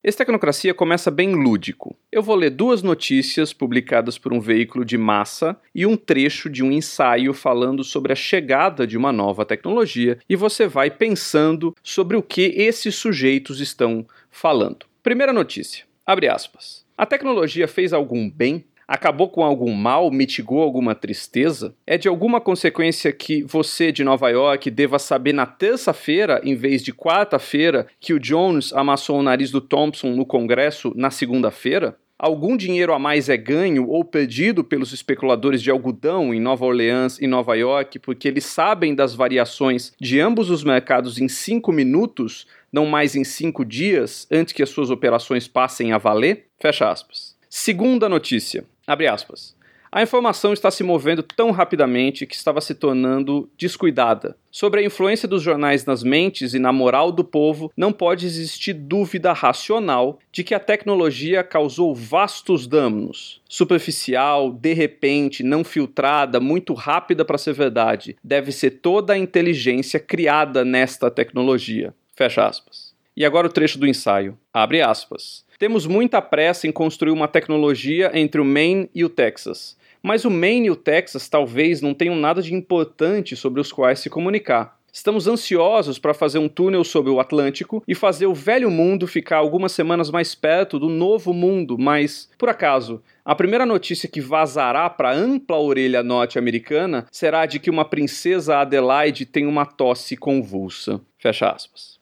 Esse Tecnocracia começa bem lúdico. Eu vou ler 2 notícias publicadas por um veículo de massa e um trecho de um ensaio falando sobre a chegada de uma nova tecnologia, e você vai pensando sobre o que esses sujeitos estão falando. Primeira notícia, abre aspas. A tecnologia fez algum bem? Acabou com algum mal? Mitigou alguma tristeza? É de alguma consequência que você de Nova York deva saber na terça-feira, em vez de quarta-feira, que o Jones amassou o nariz do Thompson no Congresso na segunda-feira? Algum dinheiro a mais é ganho ou perdido pelos especuladores de algodão em Nova Orleans e Nova York porque eles sabem das variações de ambos os mercados em 5 minutos, não mais em 5 dias, antes que as suas operações passem a valer? Fecha aspas. Segunda notícia, abre aspas. A informação está se movendo tão rapidamente que estava se tornando descuidada. Sobre a influência dos jornais nas mentes e na moral do povo, não pode existir dúvida racional de que a tecnologia causou vastos danos. Superficial, de repente, não filtrada, muito rápida para ser verdade. Deve ser toda a inteligência criada nesta tecnologia. Fecha aspas. E agora o trecho do ensaio. Abre aspas. Temos muita pressa em construir uma tecnologia entre o Maine e o Texas. Mas o Maine e o Texas talvez não tenham nada de importante sobre os quais se comunicar. Estamos ansiosos para fazer um túnel sobre o Atlântico e fazer o velho mundo ficar algumas semanas mais perto do novo mundo, mas, por acaso, a primeira notícia que vazará para a ampla orelha norte-americana será de que uma princesa Adelaide tem uma tosse convulsa. Fecha aspas.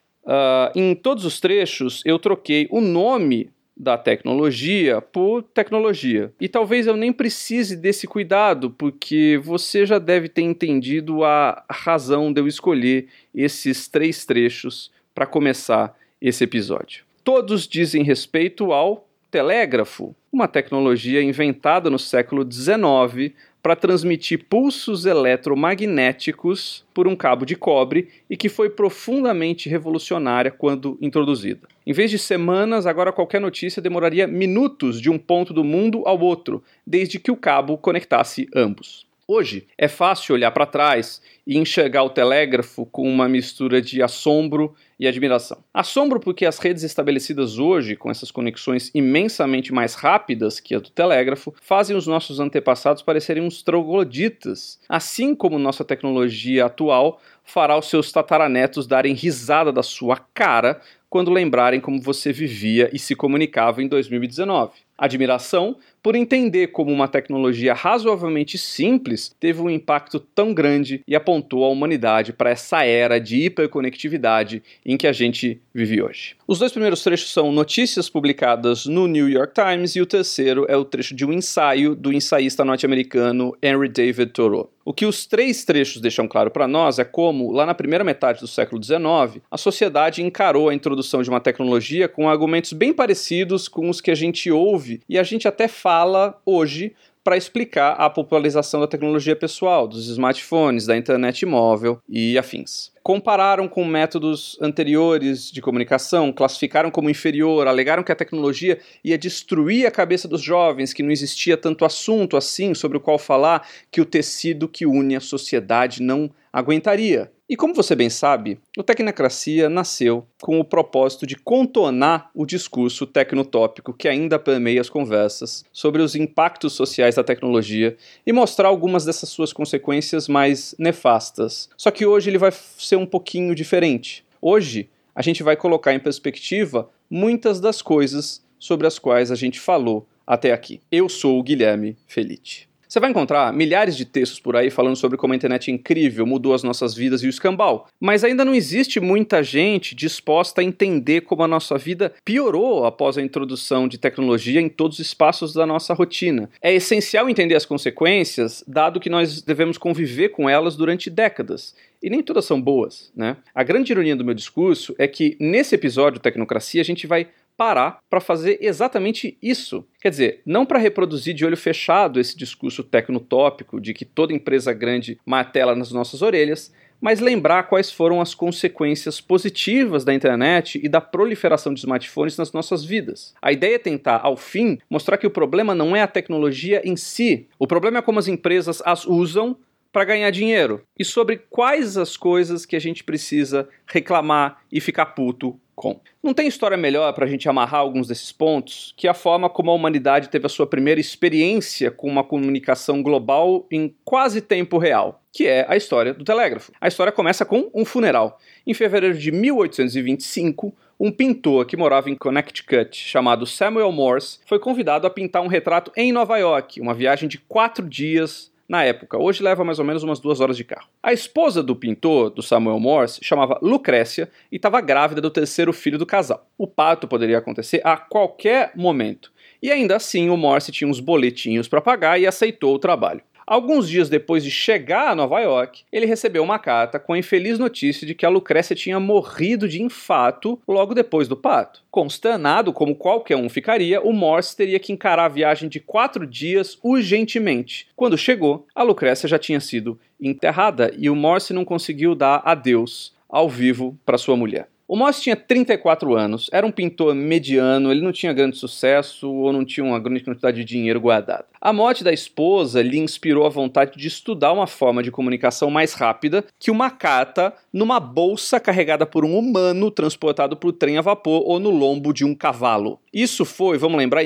Em todos os trechos eu troquei o nome da tecnologia por tecnologia. E talvez eu nem precise desse cuidado, porque você já deve ter entendido a razão de eu escolher esses 3 trechos para começar esse episódio. Todos dizem respeito ao telégrafo, uma tecnologia inventada no século XIX para transmitir pulsos eletromagnéticos por um cabo de cobre e que foi profundamente revolucionária quando introduzida. Em vez de semanas, agora qualquer notícia demoraria minutos de um ponto do mundo ao outro, desde que o cabo conectasse ambos. Hoje, é fácil olhar para trás e enxergar o telégrafo com uma mistura de assombro e admiração. Assombro porque as redes estabelecidas hoje, com essas conexões imensamente mais rápidas que a do telégrafo, fazem os nossos antepassados parecerem uns trogloditas, assim como nossa tecnologia atual fará os seus tataranetos darem risada da sua cara quando lembrarem como você vivia e se comunicava em 2019. Admiração por entender como uma tecnologia razoavelmente simples teve um impacto tão grande e apontou a humanidade para essa era de hiperconectividade em que a gente vive hoje. Os 2 primeiros trechos são notícias publicadas no New York Times e o terceiro é o trecho de um ensaio do ensaísta norte-americano Henry David Thoreau. O que os 3 trechos deixam claro para nós é como, lá na primeira metade do século XIX, a sociedade encarou a introdução de uma tecnologia com argumentos bem parecidos com os que a gente ouve e a gente até fala hoje para explicar a popularização da tecnologia pessoal, dos smartphones, da internet móvel e afins. Compararam com métodos anteriores de comunicação, classificaram como inferior, alegaram que a tecnologia ia destruir a cabeça dos jovens, que não existia tanto assunto assim sobre o qual falar, que o tecido que une a sociedade não aguentaria. E como você bem sabe, o Tecnocracia nasceu com o propósito de contornar o discurso tecnotópico que ainda permeia as conversas sobre os impactos sociais da tecnologia e mostrar algumas dessas suas consequências mais nefastas. Só que hoje ele vai ser um pouquinho diferente. Hoje a gente vai colocar em perspectiva muitas das coisas sobre as quais a gente falou até aqui. Eu sou o Guilherme Felitti. Você vai encontrar milhares de textos por aí falando sobre como a internet é incrível, mudou as nossas vidas e o escambau. Mas ainda não existe muita gente disposta a entender como a nossa vida piorou após a introdução de tecnologia em todos os espaços da nossa rotina. É essencial entender as consequências, dado que nós devemos conviver com elas durante décadas. E nem todas são boas, né? A grande ironia do meu discurso é que nesse episódio Tecnocracia a gente vai parar para fazer exatamente isso. Quer dizer, não para reproduzir de olho fechado esse discurso tecnotópico de que toda empresa grande martela nas nossas orelhas, mas lembrar quais foram as consequências positivas da internet e da proliferação de smartphones nas nossas vidas. A ideia é tentar, ao fim, mostrar que o problema não é a tecnologia em si. O problema é como as empresas as usam para ganhar dinheiro. E sobre quais as coisas que a gente precisa reclamar e ficar puto com. Não tem história melhor para a gente amarrar alguns desses pontos que a forma como a humanidade teve a sua primeira experiência com uma comunicação global em quase tempo real, que é a história do telégrafo. A história começa com um funeral. Em fevereiro de 1825, um pintor que morava em Connecticut, chamado Samuel Morse, foi convidado a pintar um retrato em Nova York, uma viagem de 4 dias na época. Hoje leva mais ou menos umas 2 horas de carro. A esposa do pintor, do Samuel Morse, chamava Lucrécia e estava grávida do 3º filho do casal. O parto poderia acontecer a qualquer momento. E ainda assim, o Morse tinha uns boletinhos para pagar e aceitou o trabalho. Alguns dias depois de chegar a Nova York, ele recebeu uma carta com a infeliz notícia de que a Lucrécia tinha morrido de infarto logo depois do parto. Consternado, como qualquer um ficaria, o Morse teria que encarar a viagem de 4 dias urgentemente. Quando chegou, a Lucrécia já tinha sido enterrada e o Morse não conseguiu dar adeus ao vivo para sua mulher. O Morse tinha 34 anos, era um pintor mediano, ele não tinha grande sucesso ou não tinha uma grande quantidade de dinheiro guardado. A morte da esposa lhe inspirou a vontade de estudar uma forma de comunicação mais rápida que uma carta numa bolsa carregada por um humano transportado por trem a vapor ou no lombo de um cavalo. Isso foi, vamos lembrar, em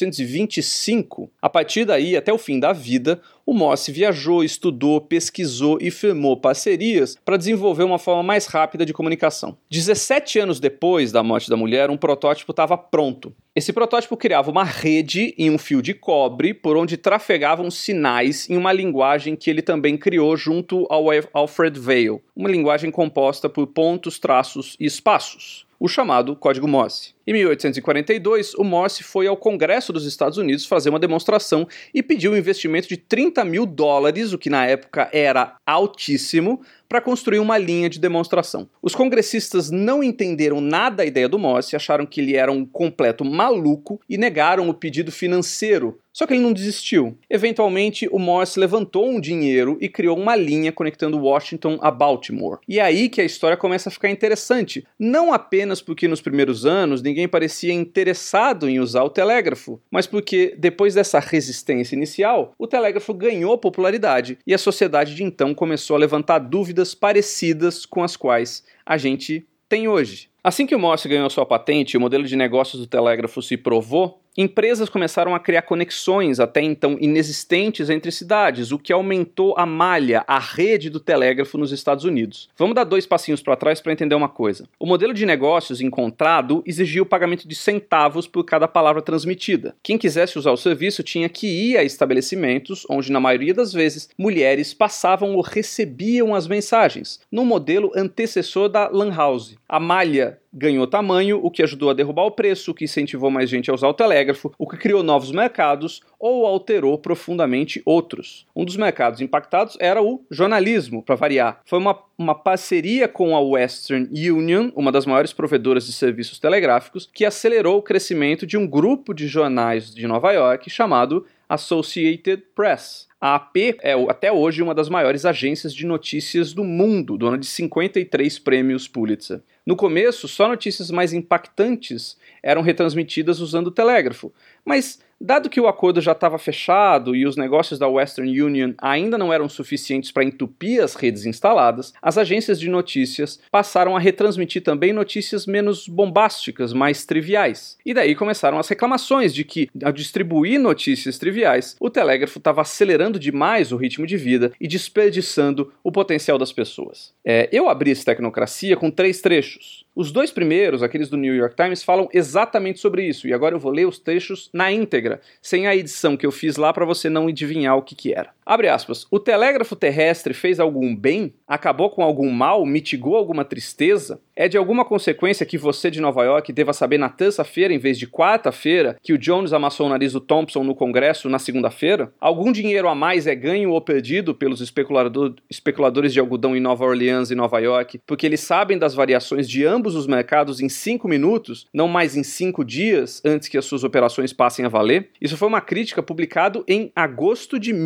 1825. A partir daí, até o fim da vida, o Morse viajou, estudou, pesquisou e firmou parcerias para desenvolver uma forma mais rápida de comunicação. 17 anos depois da morte da mulher, um protótipo estava pronto. Esse protótipo criava uma rede em um fio de cobre por onde trafegavam sinais em uma linguagem que ele também criou junto ao Alfred Vail, uma linguagem composta por pontos, traços e espaços, o chamado Código Morse. Em 1842, o Morse foi ao Congresso dos Estados Unidos fazer uma demonstração e pediu um investimento de $30 mil, o que na época era altíssimo, para construir uma linha de demonstração. Os congressistas não entenderam nada da ideia do Morse, acharam que ele era um completo maluco e negaram o pedido financeiro. Só que ele não desistiu. Eventualmente, o Morse levantou um dinheiro e criou uma linha conectando Washington a Baltimore. E é aí que a história começa a ficar interessante. Não apenas porque nos primeiros anos ninguém parecia interessado em usar o telégrafo, mas porque depois dessa resistência inicial, o telégrafo ganhou popularidade e a sociedade de então começou a levantar dúvidas parecidas com as quais a gente tem hoje. Assim que o Morse ganhou sua patente e o modelo de negócios do telégrafo se provou, empresas começaram a criar conexões até então inexistentes entre cidades, o que aumentou a malha, a rede do telégrafo nos Estados Unidos. Vamos dar 2 passinhos para trás para entender uma coisa. O modelo de negócios encontrado exigia o pagamento de centavos por cada palavra transmitida. Quem quisesse usar o serviço tinha que ir a estabelecimentos onde, na maioria das vezes, mulheres passavam ou recebiam as mensagens, num modelo antecessor da Lan House. A malha ganhou tamanho, o que ajudou a derrubar o preço, o que incentivou mais gente a usar o telégrafo, o que criou novos mercados ou alterou profundamente outros. Um dos mercados impactados era o jornalismo, para variar. Foi uma parceria com a Western Union, uma das maiores provedoras de serviços telegráficos, que acelerou o crescimento de um grupo de jornais de Nova York chamado Associated Press. A AP é até hoje uma das maiores agências de notícias do mundo, dona de 53 prêmios Pulitzer. No começo, só notícias mais impactantes eram retransmitidas usando o telégrafo, mas dado que o acordo já estava fechado e os negócios da Western Union ainda não eram suficientes para entupir as redes instaladas, as agências de notícias passaram a retransmitir também notícias menos bombásticas, mais triviais. E daí começaram as reclamações de que, ao distribuir notícias triviais, o telégrafo estava acelerando demais o ritmo de vida e desperdiçando o potencial das pessoas. Eu abri esse Tecnocracia com 3 trechos. Os 2 primeiros, aqueles do New York Times, falam exatamente sobre isso, e agora eu vou ler os trechos na íntegra, sem a edição que eu fiz lá para você não adivinhar o que era. Abre aspas. O telégrafo terrestre fez algum bem? Acabou com algum mal? Mitigou alguma tristeza? É de alguma consequência que você de Nova York deva saber na terça-feira em vez de quarta-feira que o Jones amassou o nariz do Thompson no Congresso na segunda-feira? Algum dinheiro a mais é ganho ou perdido pelos especuladores de algodão em Nova Orleans e Nova York porque eles sabem das variações de ambos os mercados em 5 minutos, não mais em 5 dias antes que as suas operações passem a valer? Isso foi uma crítica publicada em agosto de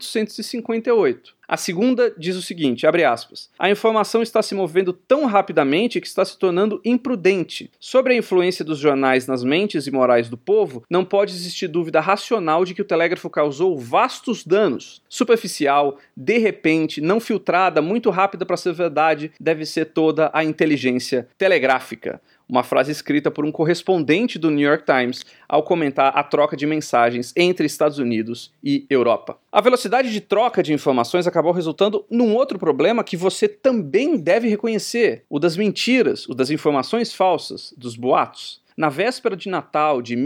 1858. A segunda diz o seguinte, abre aspas, a informação está se movendo tão rapidamente que está se tornando imprudente. Sobre a influência dos jornais nas mentes e morais do povo, não pode existir dúvida racional de que o telégrafo causou vastos danos. Superficial, de repente, não filtrada, muito rápida para ser verdade, deve ser toda a inteligência telegráfica. uma frase escrita por um correspondente do New York Times ao comentar a troca de mensagens entre Estados Unidos e Europa. A velocidade de troca de informações acabou resultando num outro problema que você também deve reconhecer, o das mentiras, o das informações falsas, dos boatos. Na véspera de Natal de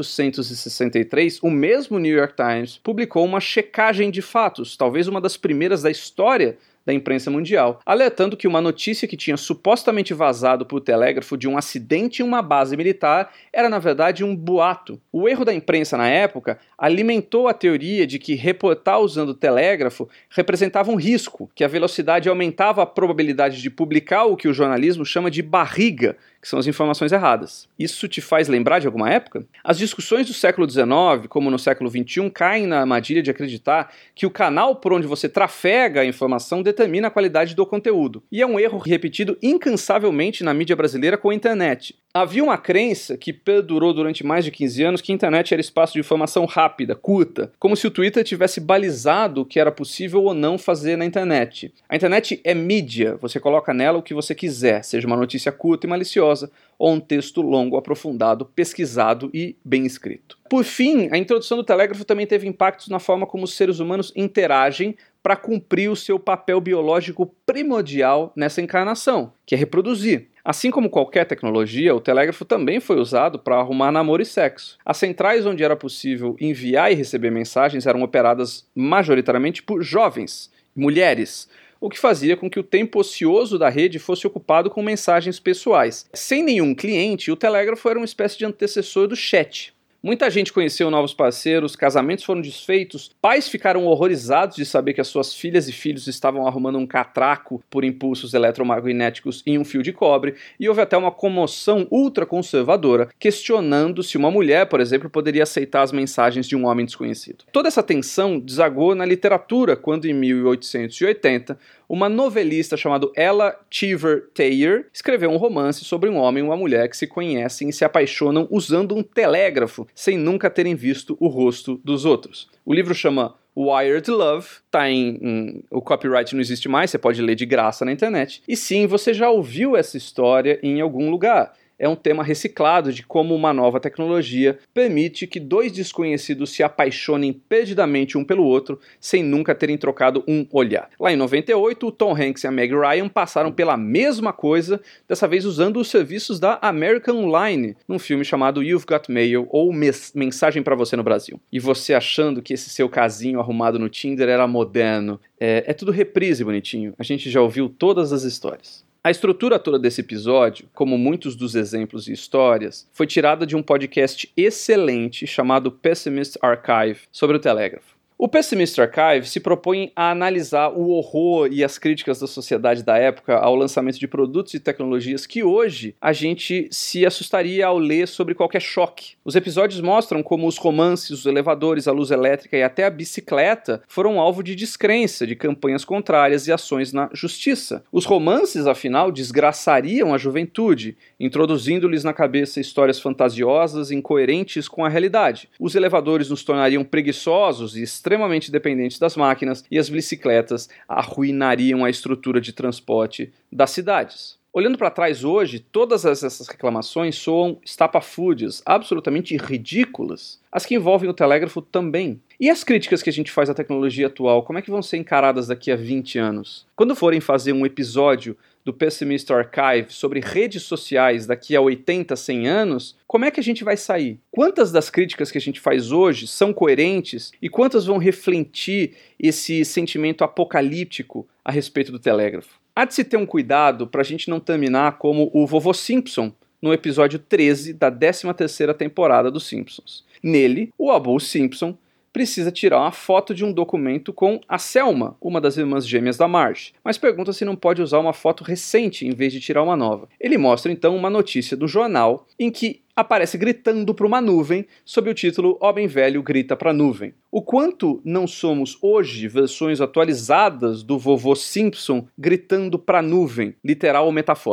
1863, o mesmo New York Times publicou uma checagem de fatos, talvez uma das primeiras da história da imprensa mundial, alertando que uma notícia que tinha supostamente vazado por telégrafo de um acidente em uma base militar era, na verdade, um boato. O erro da imprensa na época alimentou a teoria de que reportar usando telégrafo representava um risco, que a velocidade aumentava a probabilidade de publicar o que o jornalismo chama de barriga, que são as informações erradas. Isso te faz lembrar de alguma época? As discussões do século XIX, como no século XXI, caem na armadilha de acreditar que o canal por onde você trafega a informação determina a qualidade do conteúdo. E é um erro repetido incansavelmente na mídia brasileira com a internet. Havia uma crença que perdurou durante mais de 15 anos que a internet era espaço de informação rápida, curta, como se o Twitter tivesse balizado o que era possível ou não fazer na internet. A internet é mídia, você coloca nela o que você quiser, seja uma notícia curta e maliciosa ou um texto longo, aprofundado, pesquisado e bem escrito. Por fim, a introdução do telégrafo também teve impactos na forma como os seres humanos interagem para cumprir o seu papel biológico primordial nessa encarnação, que é reproduzir. Assim como qualquer tecnologia, o telégrafo também foi usado para arrumar namoro e sexo. As centrais onde era possível enviar e receber mensagens eram operadas majoritariamente por jovens, mulheres, o que fazia com que o tempo ocioso da rede fosse ocupado com mensagens pessoais. Sem nenhum cliente, o telégrafo era uma espécie de antecessor do chat. Muita gente conheceu novos parceiros, casamentos foram desfeitos, pais ficaram horrorizados de saber que as suas filhas e filhos estavam arrumando um catraco por impulsos eletromagnéticos em um fio de cobre, e houve até uma comoção ultraconservadora questionando se uma mulher, por exemplo, poderia aceitar as mensagens de um homem desconhecido. Toda essa tensão desagou na literatura quando, em 1880, uma novelista chamada Ella Cheever Thayer escreveu um romance sobre um homem e uma mulher que se conhecem e se apaixonam usando um telégrafo, sem nunca terem visto o rosto dos outros. O livro chama Wired Love, o copyright não existe mais, você pode ler de graça na internet. E sim, você já ouviu essa história em algum lugar. É um tema reciclado de como uma nova tecnologia permite que dois desconhecidos se apaixonem perdidamente um pelo outro sem nunca terem trocado um olhar. Lá em 98, o Tom Hanks e a Meg Ryan passaram pela mesma coisa, dessa vez usando os serviços da American Online, num filme chamado You've Got Mail, ou Mensagem pra Você no Brasil. E você achando que esse seu casinho arrumado no Tinder era moderno. É tudo reprise, bonitinho. A gente já ouviu todas as histórias. A estrutura toda desse episódio, como muitos dos exemplos e histórias, foi tirada de um podcast excelente chamado Pessimist Archive sobre o telégrafo. O Pessimist Archive se propõe a analisar o horror e as críticas da sociedade da época ao lançamento de produtos e tecnologias que hoje a gente se assustaria ao ler sobre qualquer choque. Os episódios mostram como os romances, os elevadores, a luz elétrica e até a bicicleta foram alvo de descrença, de campanhas contrárias e ações na justiça. Os romances, afinal, desgraçariam a juventude, introduzindo-lhes na cabeça histórias fantasiosas e incoerentes com a realidade. Os elevadores nos tornariam preguiçosos e extremamente dependentes das máquinas, e as bicicletas arruinariam a estrutura de transporte das cidades. Olhando para trás hoje, todas essas reclamações soam estapafúrdias, absolutamente ridículas. As que envolvem o telégrafo também. E as críticas que a gente faz à tecnologia atual, como é que vão ser encaradas daqui a 20 anos? Quando forem fazer um episódio do Pessimist Archive sobre redes sociais daqui a 80, 100 anos, como é que a gente vai sair? Quantas das críticas que a gente faz hoje são coerentes e quantas vão refletir esse sentimento apocalíptico a respeito do telégrafo? Há de se ter um cuidado para a gente não terminar como o vovô Simpson no episódio 13 da 13ª temporada dos Simpsons. Nele, o avô Simpson precisa tirar uma foto de um documento com a Selma, uma das irmãs gêmeas da Marge, mas pergunta se não pode usar uma foto recente em vez de tirar uma nova. Ele mostra então uma notícia do jornal em que aparece gritando para uma nuvem sob o título Homem Velho Grita para a Nuvem. O quanto não somos hoje versões atualizadas do vovô Simpson gritando para a nuvem, literal ou metafórica?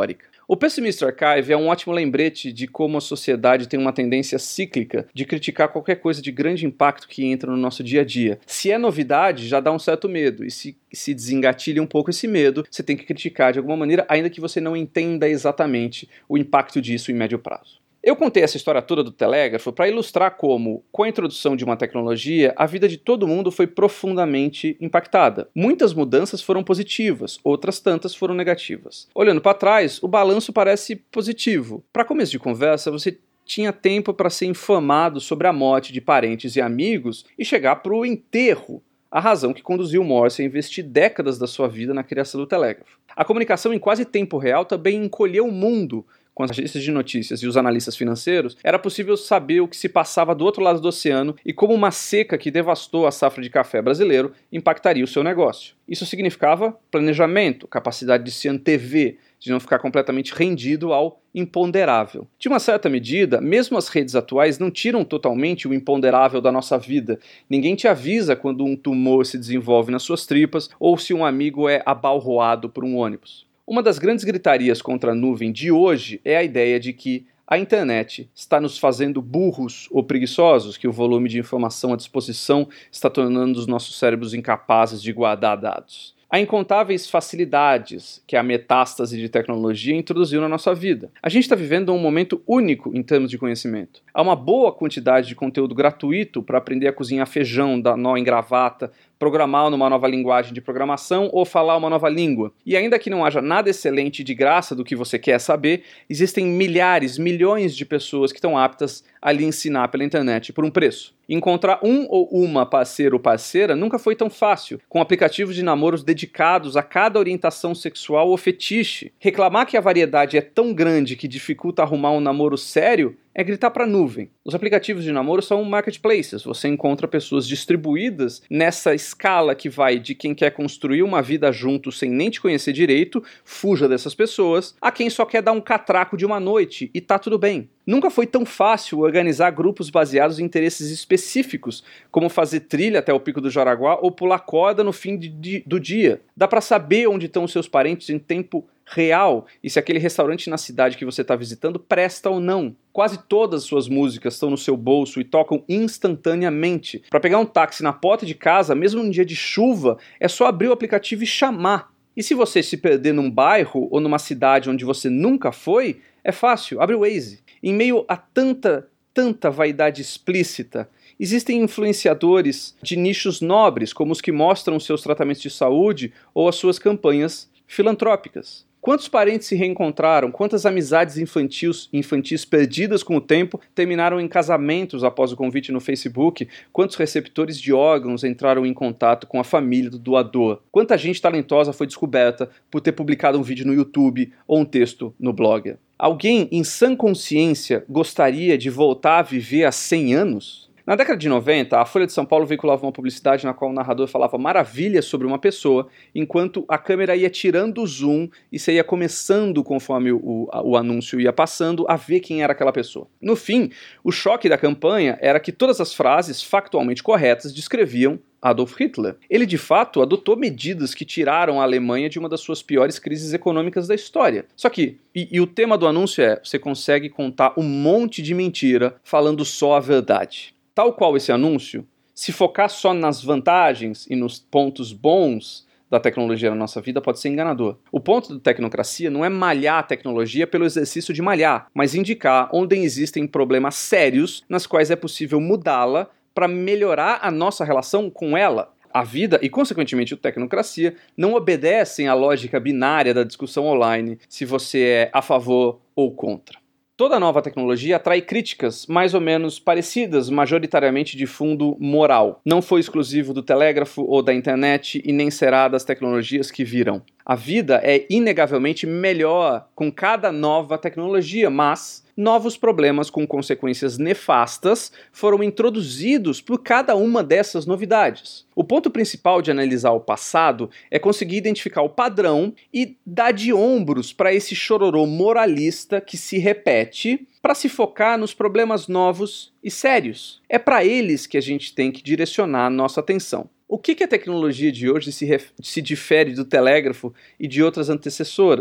O Pessimist Archive é um ótimo lembrete de como a sociedade tem uma tendência cíclica de criticar qualquer coisa de grande impacto que entra no nosso dia a dia. Se é novidade, já dá um certo medo, e se desengatilha um pouco esse medo, você tem que criticar de alguma maneira, ainda que você não entenda exatamente o impacto disso em médio prazo. Eu contei essa história toda do telégrafo para ilustrar como, com a introdução de uma tecnologia, a vida de todo mundo foi profundamente impactada. Muitas mudanças foram positivas, outras tantas foram negativas. Olhando para trás, o balanço parece positivo. Para começo de conversa, você tinha tempo para ser informado sobre a morte de parentes e amigos e chegar para o enterro, a razão que conduziu Morse a investir décadas da sua vida na criação do telégrafo. A comunicação em quase tempo real também encolheu o mundo. Com as agências de notícias e os analistas financeiros, era possível saber o que se passava do outro lado do oceano e como uma seca que devastou a safra de café brasileiro impactaria o seu negócio. Isso significava planejamento, capacidade de se antever, de não ficar completamente rendido ao imponderável. De uma certa medida, mesmo as redes atuais não tiram totalmente o imponderável da nossa vida. Ninguém te avisa quando um tumor se desenvolve nas suas tripas ou se um amigo é abalroado por um ônibus. Uma das grandes gritarias contra a nuvem de hoje é a ideia de que a internet está nos fazendo burros ou preguiçosos, que o volume de informação à disposição está tornando os nossos cérebros incapazes de guardar dados. Há incontáveis facilidades que a metástase de tecnologia introduziu na nossa vida. A gente está vivendo um momento único em termos de conhecimento. Há uma boa quantidade de conteúdo gratuito para aprender a cozinhar feijão, dar nó em gravata, programar numa nova linguagem de programação ou falar uma nova língua. E ainda que não haja nada excelente de graça do que você quer saber, existem milhares, milhões de pessoas que estão aptas a lhe ensinar pela internet por um preço. Encontrar um ou uma parceiro ou parceira nunca foi tão fácil, com aplicativos de namoros dedicados a cada orientação sexual ou fetiche. Reclamar que a variedade é tão grande que dificulta arrumar um namoro sério é gritar para a nuvem. Os aplicativos de namoro são marketplaces. Você encontra pessoas distribuídas nessa escala que vai de quem quer construir uma vida junto sem nem te conhecer direito, fuja dessas pessoas, a quem só quer dar um catraco de uma noite e tá tudo bem. Nunca foi tão fácil organizar grupos baseados em interesses específicos, como fazer trilha até o Pico do Jaraguá ou pular corda no fim do dia. Dá para saber onde estão os seus parentes em tempo real e se aquele restaurante na cidade que você está visitando presta ou não. Quase todas as suas músicas estão no seu bolso e tocam instantaneamente. Para pegar um táxi na porta de casa, mesmo num dia de chuva, é só abrir o aplicativo e chamar. E se você se perder num bairro ou numa cidade onde você nunca foi, é fácil, abre o Waze. Em meio a tanta vaidade explícita, existem influenciadores de nichos nobres, como os que mostram seus tratamentos de saúde ou as suas campanhas filantrópicas. Quantos parentes se reencontraram? Quantas amizades infantis perdidas com o tempo terminaram em casamentos após o convite no Facebook? Quantos receptores de órgãos entraram em contato com a família do doador? Quanta gente talentosa foi descoberta por ter publicado um vídeo no YouTube ou um texto no Blogger? Alguém em sã consciência gostaria de voltar a viver há 100 anos? Na década de 90, a Folha de São Paulo veiculava uma publicidade na qual o narrador falava maravilhas sobre uma pessoa, enquanto a câmera ia tirando o zoom e você ia começando, conforme o anúncio ia passando, a ver quem era aquela pessoa. No fim, o choque da campanha era que todas as frases factualmente corretas descreviam Adolf Hitler. Ele, de fato, adotou medidas que tiraram a Alemanha de uma das suas piores crises econômicas da história. Só que, e o tema do anúncio é, você consegue contar um monte de mentira falando só a verdade. Tal qual esse anúncio, se focar só nas vantagens e nos pontos bons da tecnologia na nossa vida pode ser enganador. O ponto da tecnocracia não é malhar a tecnologia pelo exercício de malhar, mas indicar onde existem problemas sérios nas quais é possível mudá-la para melhorar a nossa relação com ela. A vida e, consequentemente, a tecnocracia não obedecem à lógica binária da discussão online se você é a favor ou contra. Toda nova tecnologia atrai críticas mais ou menos parecidas, majoritariamente de fundo moral. Não foi exclusivo do telégrafo ou da internet e nem será das tecnologias que virão. A vida é inegavelmente melhor com cada nova tecnologia, mas novos problemas com consequências nefastas foram introduzidos por cada uma dessas novidades. O ponto principal de analisar o passado é conseguir identificar o padrão e dar de ombros para esse chororô moralista que se repete para se focar nos problemas novos e sérios. É para eles que a gente tem que direcionar a nossa atenção. O que a tecnologia de hoje se difere do telégrafo e de outras antecessoras?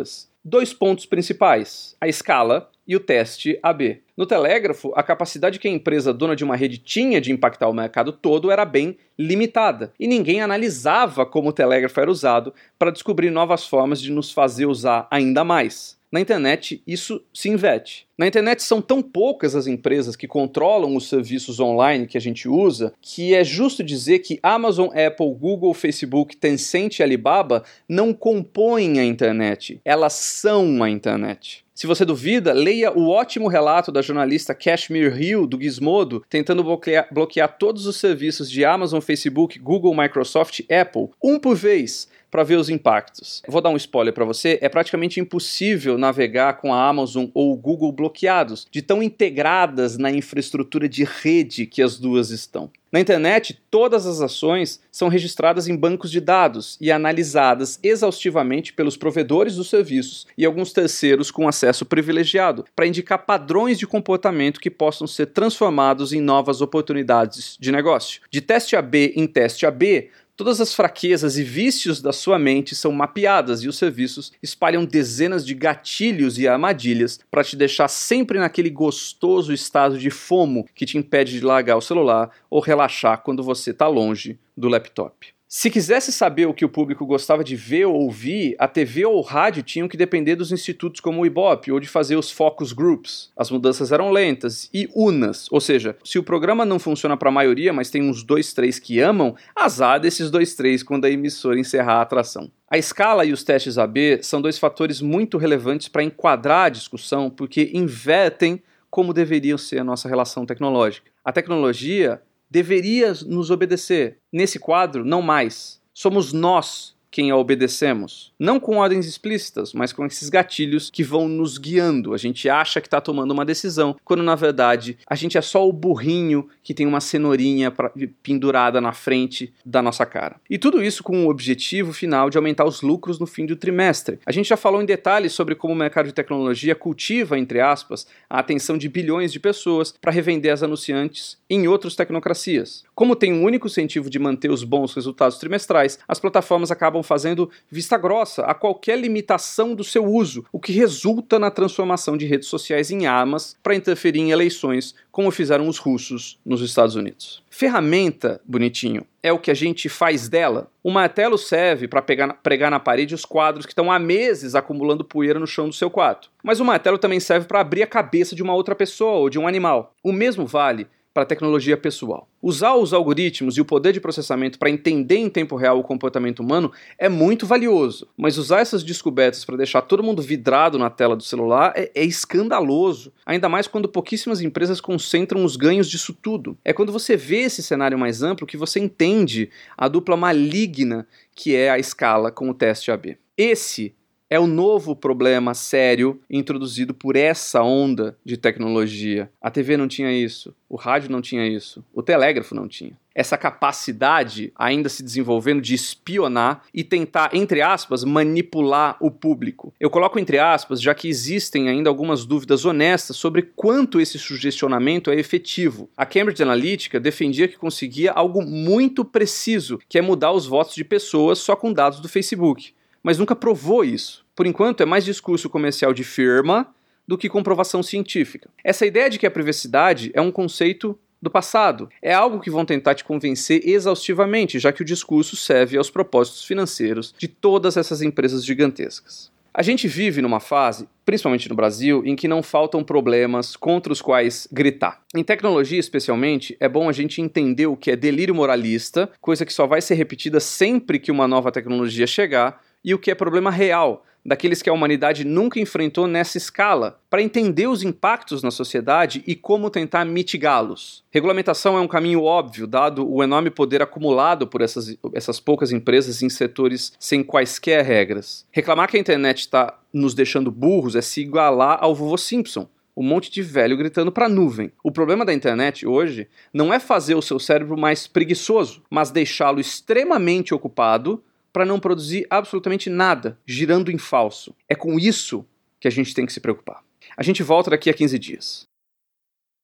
Dois pontos principais: a escala e o teste AB. No telégrafo, a capacidade que a empresa dona de uma rede tinha de impactar o mercado todo era bem limitada, e ninguém analisava como o telégrafo era usado para descobrir novas formas de nos fazer usar ainda mais. Na internet, isso se inverte. Na internet são tão poucas as empresas que controlam os serviços online que a gente usa, que é justo dizer que Amazon, Apple, Google, Facebook, Tencent e Alibaba não compõem a internet, elas são a internet. Se você duvida, leia o ótimo relato da jornalista Kashmir Hill, do Gizmodo, tentando bloquear todos os serviços de Amazon, Facebook, Google, Microsoft e Apple, um por vez, para ver os impactos. Vou dar um spoiler para você, é praticamente impossível navegar com a Amazon ou o Google bloqueados, de tão integradas na infraestrutura de rede que as duas estão. Na internet, todas as ações são registradas em bancos de dados e analisadas exaustivamente pelos provedores dos serviços e alguns terceiros com acesso privilegiado, para indicar padrões de comportamento que possam ser transformados em novas oportunidades de negócio. De teste AB em teste AB, todas as fraquezas e vícios da sua mente são mapeadas e os serviços espalham dezenas de gatilhos e armadilhas para te deixar sempre naquele gostoso estado de FOMO que te impede de largar o celular ou relaxar quando você está longe do laptop. Se quisesse saber o que o público gostava de ver ou ouvir, a TV ou o rádio tinham que depender dos institutos como o Ibope ou de fazer os focus groups. As mudanças eram lentas e unas, ou seja, se o programa não funciona para a maioria, mas tem uns 2, 3 que amam, azar desses 2, 3 quando a emissora encerrar a atração. A escala e os testes AB são dois fatores muito relevantes para enquadrar a discussão, porque invertem como deveria ser a nossa relação tecnológica. A tecnologia deveria nos obedecer. Nesse quadro, não mais. Somos nós quem a obedecemos. Não com ordens explícitas, mas com esses gatilhos que vão nos guiando. A gente acha que está tomando uma decisão, quando na verdade a gente é só o burrinho que tem uma cenourinha pendurada na frente da nossa cara. E tudo isso com o objetivo final de aumentar os lucros no fim do trimestre. A gente já falou em detalhes sobre como o mercado de tecnologia cultiva, entre aspas, a atenção de bilhões de pessoas para revender as anunciantes em outras tecnocracias. Como tem um único incentivo de manter os bons resultados trimestrais, as plataformas acabam fazendo vista grossa a qualquer limitação do seu uso, o que resulta na transformação de redes sociais em armas para interferir em eleições, como fizeram os russos nos Estados Unidos. Ferramenta, bonitinho, é o que a gente faz dela. O martelo serve para pregar na parede os quadros que estão há meses acumulando poeira no chão do seu quarto. Mas o martelo também serve para abrir a cabeça de uma outra pessoa ou de um animal. O mesmo vale para a tecnologia pessoal. Usar os algoritmos e o poder de processamento para entender em tempo real o comportamento humano é muito valioso, mas usar essas descobertas para deixar todo mundo vidrado na tela do celular é escandaloso, ainda mais quando pouquíssimas empresas concentram os ganhos disso tudo. É quando você vê esse cenário mais amplo que você entende a dupla maligna que é a escala com o teste AB. Esse é o novo problema sério introduzido por essa onda de tecnologia. A TV não tinha isso, o rádio não tinha isso, o telégrafo não tinha. Essa capacidade ainda se desenvolvendo de espionar e tentar, entre aspas, manipular o público. Eu coloco entre aspas, já que existem ainda algumas dúvidas honestas sobre quanto esse sugestionamento é efetivo. A Cambridge Analytica defendia que conseguia algo muito preciso, que é mudar os votos de pessoas só com dados do Facebook. Mas nunca provou isso. Por enquanto, é mais discurso comercial de firma do que comprovação científica. Essa ideia de que a privacidade é um conceito do passado. É algo que vão tentar te convencer exaustivamente, já que o discurso serve aos propósitos financeiros de todas essas empresas gigantescas. A gente vive numa fase, principalmente no Brasil, em que não faltam problemas contra os quais gritar. Em tecnologia, especialmente, é bom a gente entender o que é delírio moralista, coisa que só vai ser repetida sempre que uma nova tecnologia chegar, e o que é problema real, daqueles que a humanidade nunca enfrentou nessa escala, para entender os impactos na sociedade e como tentar mitigá-los. Regulamentação é um caminho óbvio, dado o enorme poder acumulado por essas poucas empresas em setores sem quaisquer regras. Reclamar que a internet está nos deixando burros é se igualar ao vovô Simpson, um monte de velho gritando para a nuvem. O problema da internet hoje não é fazer o seu cérebro mais preguiçoso, mas deixá-lo extremamente ocupado para não produzir absolutamente nada, girando em falso. É com isso que a gente tem que se preocupar. A gente volta daqui a 15 dias.